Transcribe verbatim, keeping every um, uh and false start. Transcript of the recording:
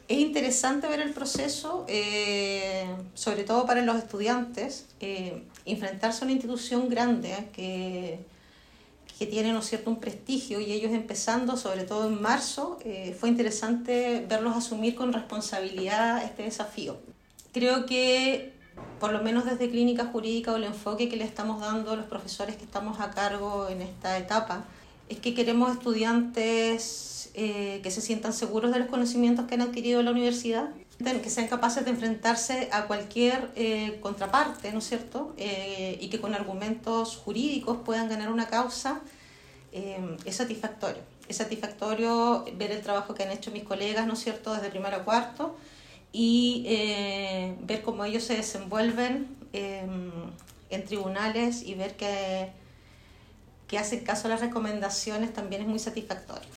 Es interesante ver el proceso, eh, sobre todo para los estudiantes, eh, enfrentarse a una institución grande eh, que, que tiene, ¿no es cierto?, un prestigio, y ellos empezando, sobre todo en marzo, eh, fue interesante verlos asumir con responsabilidad este desafío. Creo que, por lo menos desde Clínica Jurídica, o el enfoque que le estamos dando a los profesores que estamos a cargo en esta etapa, es que queremos estudiantes eh, que se sientan seguros de los conocimientos que han adquirido en la universidad, que sean capaces de enfrentarse a cualquier eh, contraparte, ¿no es cierto?, eh, y que con argumentos jurídicos puedan ganar una causa. Eh, es satisfactorio. Es satisfactorio ver el trabajo que han hecho mis colegas, ¿no es cierto?, desde primero a cuarto, y eh, ver cómo ellos se desenvuelven eh, en tribunales, y ver que, que hacen caso a las recomendaciones también es muy satisfactorio.